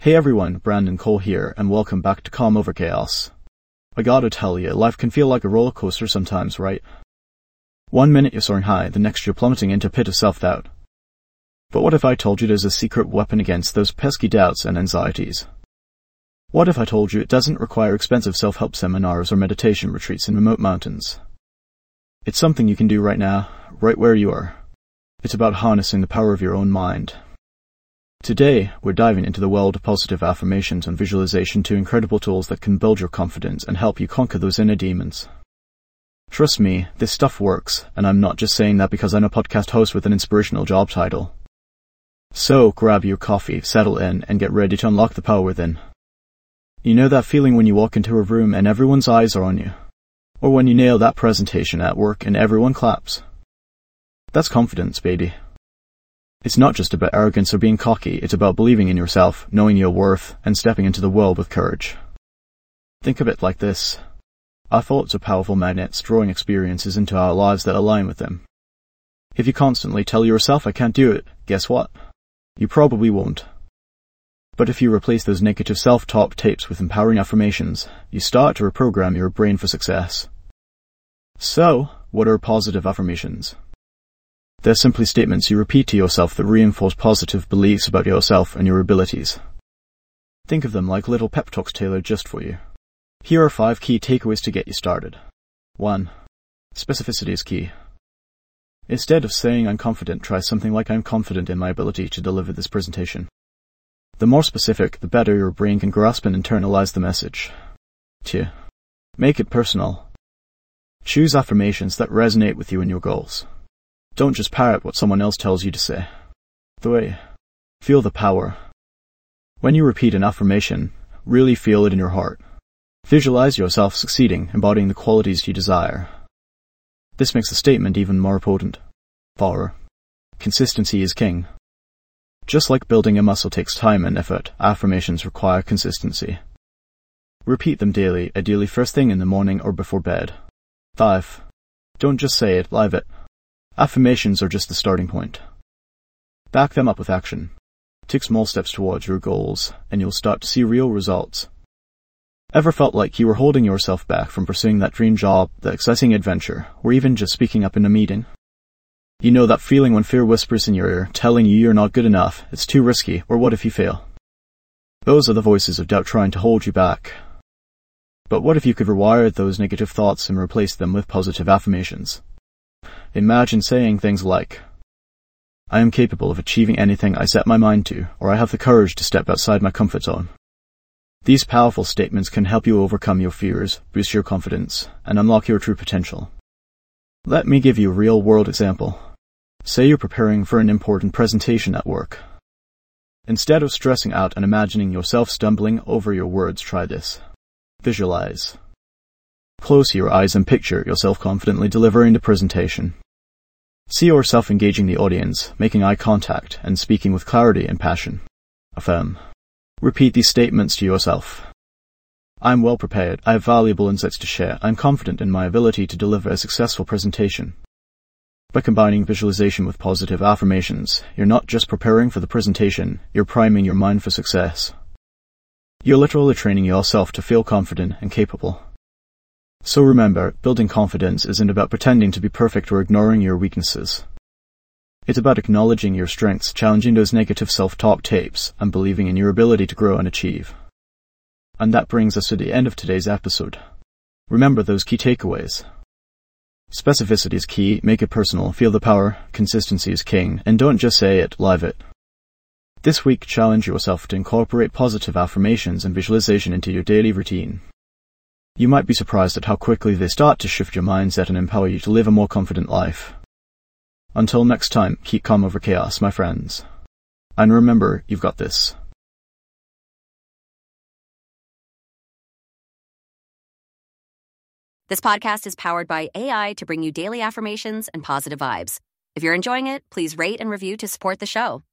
Hey everyone, Brandon Cole here, and welcome back to Calm Over Chaos. I gotta tell you, life can feel like a roller coaster sometimes, right? 1 minute you're soaring high, the next you're plummeting into a pit of self-doubt. But what if I told you there's a secret weapon against those pesky doubts and anxieties? What if I told you it doesn't require expensive self-help seminars or meditation retreats in remote mountains? It's something you can do right now, right where you are. It's about harnessing the power of your own mind. Today, we're diving into the world of positive affirmations and visualization, two incredible tools that can build your confidence and help you conquer those inner demons. Trust me, this stuff works, and I'm not just saying that because I'm a podcast host with an inspirational job title. So, grab your coffee, settle in, and get ready to unlock the power within. You know that feeling when you walk into a room and everyone's eyes are on you? Or when you nail that presentation at work and everyone claps? That's confidence, baby. It's not just about arrogance or being cocky, it's about believing in yourself, knowing your worth, and stepping into the world with courage. Think of it like this. Our thoughts are powerful magnets, drawing experiences into our lives that align with them. If you constantly tell yourself, I can't do it, guess what? You probably won't. But if you replace those negative self-talk tapes with empowering affirmations, you start to reprogram your brain for success. So, what are positive affirmations? They're simply statements you repeat to yourself that reinforce positive beliefs about yourself and your abilities. Think of them like little pep talks tailored just for you. Here are 5 key takeaways to get you started. 1. Specificity is key. Instead of saying I'm confident, try something like I'm confident in my ability to deliver this presentation. The more specific, the better your brain can grasp and internalize the message. 2. Make it personal. Choose affirmations that resonate with you and your goals. Don't just parrot what someone else tells you to say. 3. Feel the power. When you repeat an affirmation, really feel it in your heart. Visualize yourself succeeding, embodying the qualities you desire. This makes the statement even more potent. 4. Consistency is king. Just like building a muscle takes time and effort, affirmations require consistency. Repeat them daily, ideally first thing in the morning or before bed. 5. Don't just say it, live it. Affirmations are just the starting point. Back them up with action. Take small steps towards your goals, and you'll start to see real results. Ever felt like you were holding yourself back from pursuing that dream job, that exciting adventure, or even just speaking up in a meeting? You know that feeling when fear whispers in your ear, telling you you're not good enough, it's too risky, or what if you fail? Those are the voices of doubt trying to hold you back. But what if you could rewire those negative thoughts and replace them with positive affirmations? Imagine saying things like, I am capable of achieving anything I set my mind to, or I have the courage to step outside my comfort zone. These powerful statements can help you overcome your fears, boost your confidence, and unlock your true potential. Let me give you a real-world example. Say you're preparing for an important presentation at work. Instead of stressing out and imagining yourself stumbling over your words, try this. Visualize. Close your eyes and picture yourself confidently delivering the presentation. See yourself engaging the audience, making eye contact, and speaking with clarity and passion. Affirm. Repeat these statements to yourself. I'm well prepared, I have valuable insights to share, I'm confident in my ability to deliver a successful presentation. By combining visualization with positive affirmations, you're not just preparing for the presentation, you're priming your mind for success. You're literally training yourself to feel confident and capable. So remember, building confidence isn't about pretending to be perfect or ignoring your weaknesses. It's about acknowledging your strengths, challenging those negative self-talk tapes, and believing in your ability to grow and achieve. And that brings us to the end of today's episode. Remember those key takeaways. Specificity is key, make it personal, feel the power, consistency is king, and don't just say it, live it. This week, challenge yourself to incorporate positive affirmations and visualization into your daily routine. You might be surprised at how quickly they start to shift your mindset and empower you to live a more confident life. Until next time, keep calm over chaos, my friends. And remember, you've got this. This podcast is powered by AI to bring you daily affirmations and positive vibes. If you're enjoying it, please rate and review to support the show.